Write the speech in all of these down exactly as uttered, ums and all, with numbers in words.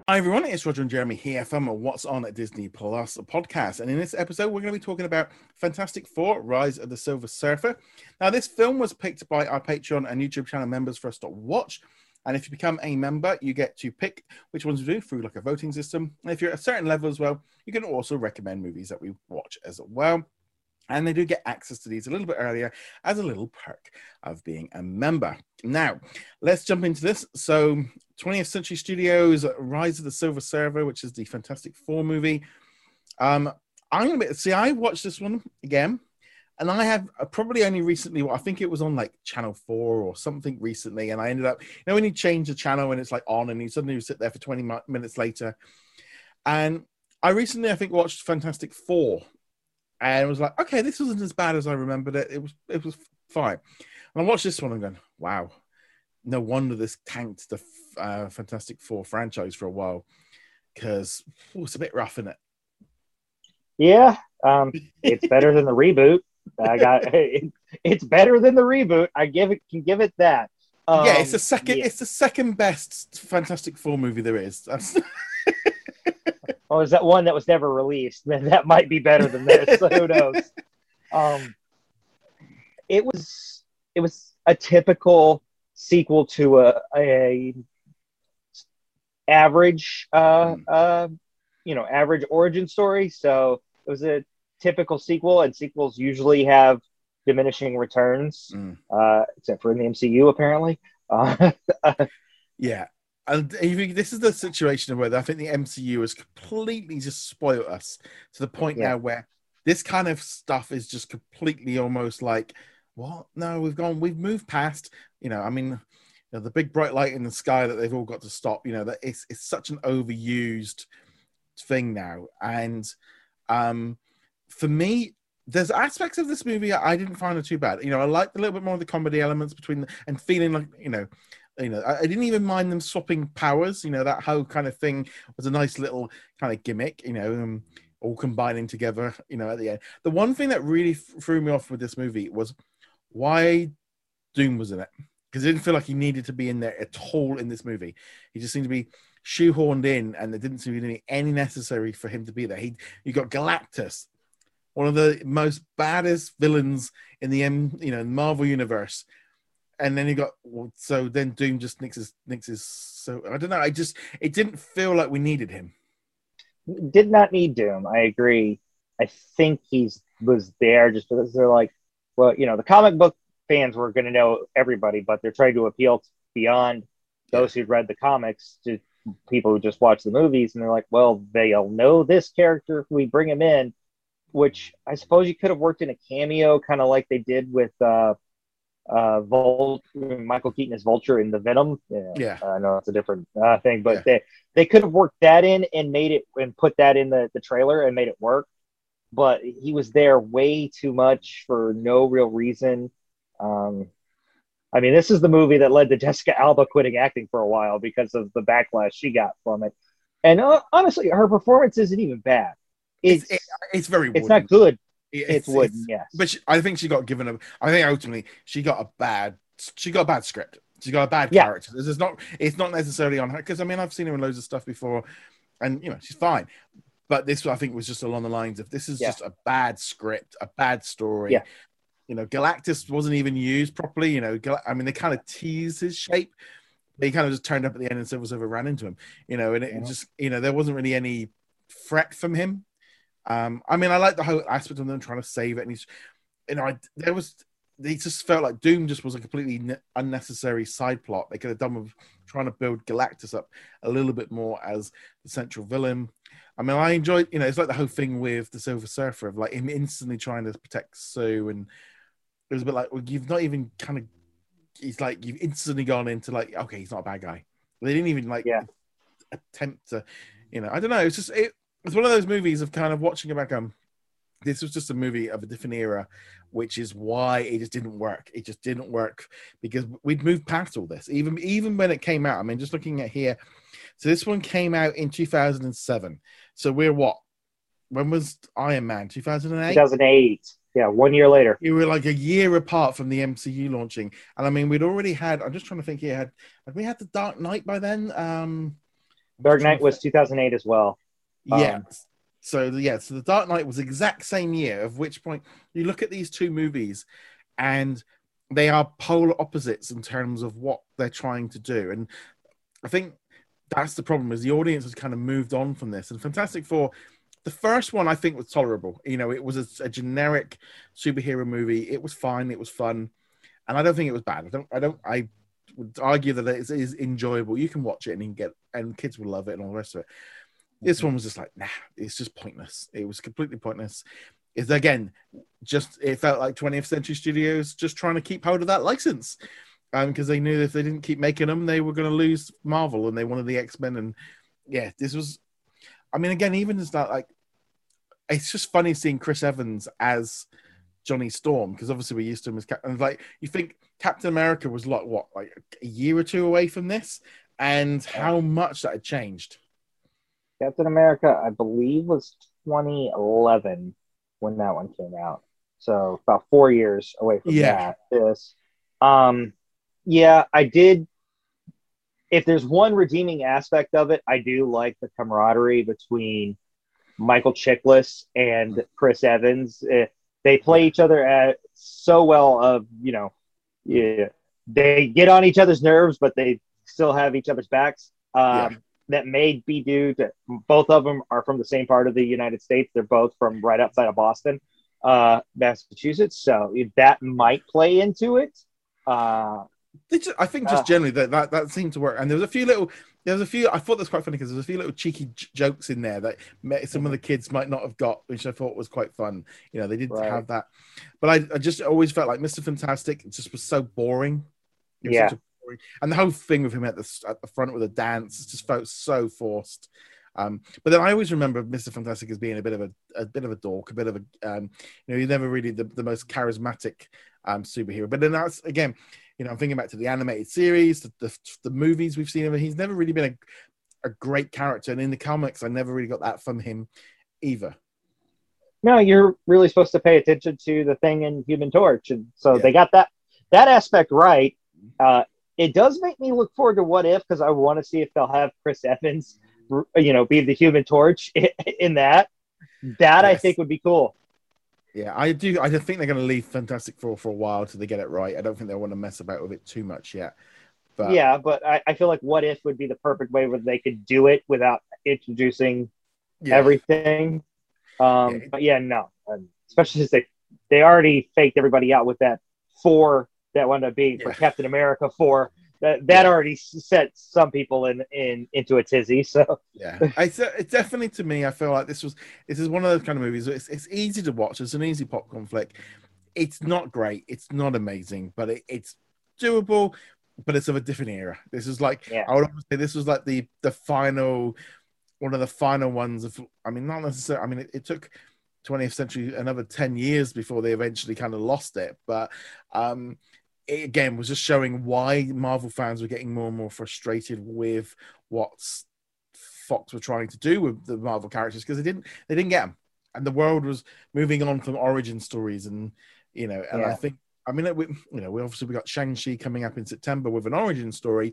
Hi everyone, it's Roger and Jeremy here from What's On at Disney Plus podcast, and in this episode we're going to be talking about Fantastic Four: Rise of the Silver Surfer. Now, this film was picked by our Patreon and YouTube channel members for us to watch, and if you become a member, you get to pick which ones to do through like a voting system. And if you're at a certain level as well, you can also recommend movies that we watch as well. And they do get access to these a little bit earlier as a little perk of being a member. Now, let's jump into this. So, twentieth Century Studios' Rise of the Silver Surfer, which is the Fantastic Four movie. Um, I'm gonna be, see. I watched this one again, and I have probably only recently. I think it was on like Channel Four or something recently, and I ended up. You know, when you change the channel and it's like on, and you suddenly sit there for twenty minutes later, and I recently, I think, watched Fantastic Four. And was like, okay, this wasn't as bad as I remembered it. It was it was fine. And I watched this one and going, wow, no wonder this tanked the uh, Fantastic Four franchise for a while, because it's a bit rough, isn't it? Yeah, um, it's better than the reboot. I got it, it's better than the reboot. I give it can give it that. Um, yeah, it's the second. yeah. It's the second best Fantastic Four movie there is. That's... Oh, is that one that was never released? Then that might be better than this. So who knows? Um, it was it was a typical sequel to a, a average, uh, mm. uh, you know, average origin story. So it was a typical sequel, and sequels usually have diminishing returns, mm. uh, except for in the M C U, apparently. Uh, yeah. And this is the situation where I think the M C U has completely just spoiled us to the point yeah. now where this kind of stuff is just completely almost like, what? No, we've gone, we've moved past, you know, I mean, you know, the big bright light in the sky that they've all got to stop, you know, that it's, it's such an overused thing now. And um, for me, there's aspects of this movie I didn't find it too bad. You know, I liked a little bit more of the comedy elements between the, and feeling like, you know, You know, I didn't even mind them swapping powers. You know, that whole kind of thing was a nice little kind of gimmick, you know, um, all combining together, you know, at the end. The one thing that really f- threw me off with this movie was why Doom was in it. Because it didn't feel like he needed to be in there at all in this movie. He just seemed to be shoehorned in, and there didn't seem to be any necessary for him to be there. He, you got Galactus, one of the most baddest villains in the M, you know, Marvel universe. And then you got so then Doom just nixes nixes. So I don't know. I just it didn't feel like we needed him. Did not need Doom. I agree. I think he's was there just because they're like, well, you know, the comic book fans were going to know everybody, but they're trying to appeal beyond those yeah. who'd read the comics to people who just watch the movies, and they're like, well, they'll know this character if we bring him in. Which I suppose you could have worked in a cameo, kind of like they did with. Uh, uh Vulture, Michael Keaton as Vulture in the Venom. Yeah, yeah. I know it's a different uh, thing, but yeah. they they could have worked that in and made it and put that in the, the trailer and made it work. But he was there way too much for no real reason. Um, I mean, this is the movie that led to Jessica Alba quitting acting for a while because of the backlash she got from it. And uh, honestly, her performance isn't even bad. It's it's, it, it's very it's not good. It's, it's wooden, yes. But she, I think she got given a. I think ultimately she got a bad. She got a bad script. She got a bad yeah. character. This is not. It's not necessarily on her because I mean I've seen her in loads of stuff before, and you know she's fine. But this I think was just along the lines of this is yeah. just a bad script, a bad story. Yeah. You know, Galactus wasn't even used properly. You know, Gal- I mean they kind of teased his shape. They kind of just turned up at the end and Silver Surfer ran into him. You know, and it, yeah. it just you know there wasn't really any threat from him. Um, I mean, I like the whole aspect of them trying to save it, and he's, you know, I, there was, they just felt like Doom just was a completely ne- unnecessary side plot. They could have done with trying to build Galactus up a little bit more as the central villain. I mean, I enjoyed, you know, it's like the whole thing with the Silver Surfer of like him instantly trying to protect Sue, and it was a bit like, well, you've not even kind of, he's like, you've instantly gone into like, okay, he's not a bad guy. They didn't even like yeah. attempt to, you know, I don't know. It's just it. It's one of those movies of kind of watching it back. Um, this was just a movie of a different era, which is why it just didn't work. It just didn't work because we'd moved past all this. Even even when it came out, I mean, just looking at here, so this one came out in two thousand seven. So we're what? When was Iron Man? two thousand eight? two thousand eight. Yeah, one year later. We were like a year apart from the M C U launching, and I mean, we'd already had. I'm just trying to think here. Had had we had the Dark Knight by then? Um, Dark Knight was two thousand eight as well. Yeah. Um, so yeah, so the Dark Knight was the exact same year. Of which point you look at these two movies, and they are polar opposites in terms of what they're trying to do. And I think that's the problem, is the audience has kind of moved on from this. And Fantastic Four, the first one I think was tolerable. You know, it was a, a generic superhero movie. It was fine. It was fun. And I don't think it was bad. I don't, I don't, I would argue that it is enjoyable. You can watch it and you can get, and kids will love it and all the rest of it. This one was just like, nah, it's just pointless. It was completely pointless. It's again, just, it felt like twentieth Century Studios just trying to keep hold of that license. Um, because they knew if they didn't keep making them, they were going to lose Marvel, and they wanted the X-Men. And yeah, this was, I mean, again, even as that, like, it's just funny seeing Chris Evans as Johnny Storm, because obviously we're used to him as Captain. And like, you think Captain America was like, what, like a year or two away from this, and how much that had changed. Captain America, I believe, was twenty eleven when that one came out. So about four years away from yeah. that. This, um, yeah, I did. If there's one redeeming aspect of it, I do like the camaraderie between Michael Chiklis and Chris Evans. They play each other at so well. Of you know, yeah, they get on each other's nerves, but they still have each other's backs. Um, yeah. That may be due to both of them are from the same part of the United States. They're both from right outside of Boston, uh, Massachusetts. So that might play into it. Uh, Just, I think just uh, generally that, that that seemed to work. And there was a few little, there was a few, I thought that was quite funny because there was a few little cheeky j- jokes in there that some of the kids might not have got, which I thought was quite fun. You know, they didn't right. have that. But I, I just always felt like Mister Fantastic just was so boring. Was yeah. boring. And the whole thing with him at the, at the front with the dance just felt so forced. Um, but then I always remember Mister Fantastic as being a bit of a, a bit of a dork, a bit of a, um, you know, he's never really the, the most charismatic um, superhero. But then that's, again, you know, I'm thinking back to the animated series, the, the, the movies we've seen of him. He's never really been a, a great character. And in the comics, I never really got that from him either. No, you're really supposed to pay attention to the Thing in Human Torch. And so yeah. they got that, that aspect right. Uh, it does make me look forward to What If, because I want to see if they'll have Chris Evans, you know, be the Human Torch in that. That yes. I think would be cool. Yeah, I do. I think they're going to leave Fantastic Four for a while till they get it right. I don't think they want to mess about with it too much yet. But yeah, but I, I feel like What If would be the perfect way where they could do it without introducing yeah. everything. Um, yeah. But yeah, no, um, especially since they they already faked everybody out with that four that wound up being for yeah. Captain America four. That that yeah. already set some people in, in into a tizzy. So yeah, I, it's definitely, to me, I feel like this was this is one of those kind of movies. It's it's easy to watch. It's an easy popcorn flick. It's not great. It's not amazing, but it, it's doable. But it's of a different era. This is like yeah. I would say this was like the the final one of the final ones of. I mean, not necessarily. I mean, it, it took twentieth century another ten years before they eventually kind of lost it, but. um It, again, was just showing why Marvel fans were getting more and more frustrated with what Fox were trying to do with the Marvel characters, because they didn't they didn't get them, and the world was moving on from origin stories, and you know, and yeah. I think I mean, we, you know, we obviously we got Shang-Chi coming up in September with an origin story,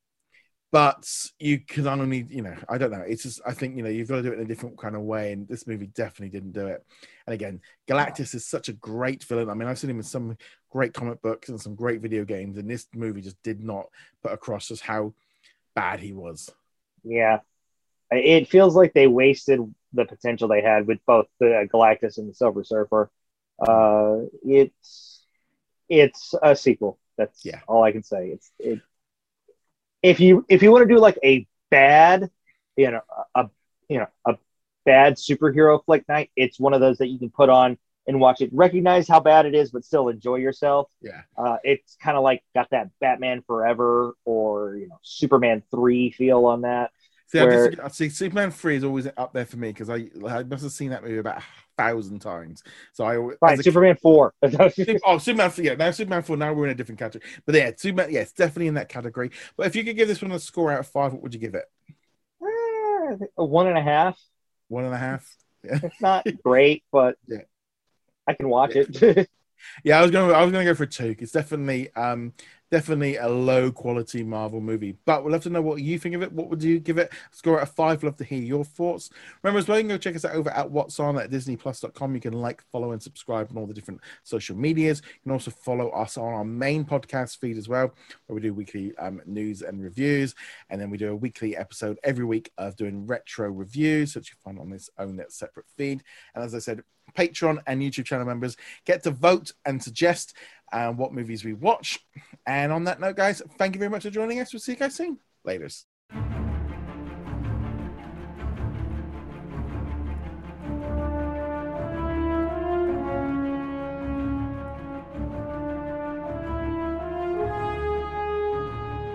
but you can only, you know, I don't know. It's just I think you know you've got to do it in a different kind of way, and this movie definitely didn't do it. And again, Galactus is such a great villain. I mean, I've seen him in some great comic books and some great video games, and this movie just did not put across just how bad he was. Yeah, it feels like they wasted the potential they had with both the Galactus and the Silver Surfer. Uh, it's it's a sequel. That's yeah. all I can say. It's it. If you if you want to do like a bad, you know, a you know a bad superhero flick night, it's one of those that you can put on and watch it, recognize how bad it is, but still enjoy yourself. Yeah. Uh, it's kind of like got that Batman Forever or, you know, Superman three feel on that. See, where... I see Superman three is always up there for me because I, I must have seen that movie about a thousand times. So I always... Right, Superman kid, four. oh, Superman four, yeah. Now Superman four, now we're in a different category. But yeah, Superman, yeah, it's definitely in that category. But if you could give this one a score out of five, what would you give it? Uh, a one and a half. One and a half? Yeah. It's not great, but... yeah. I can watch yeah. it. yeah, I was going. I was going to go for two. It's definitely um, definitely a low quality Marvel movie. But we'd love to know what you think of it. What would you give it? Score out of five. Love to hear your thoughts. Remember as well, you can go check us out over at What's On at disney plus dot com. You can like, follow, and subscribe on all the different social medias. You can also follow us on our main podcast feed as well, where we do weekly um, news and reviews. And then we do a weekly episode every week of doing retro reviews, which you find on this own separate feed. And as I said, Patreon and YouTube channel members get to vote and suggest uh, what movies we watch. And on that note, guys, thank you very much for joining us. We'll see you guys soon. Laters.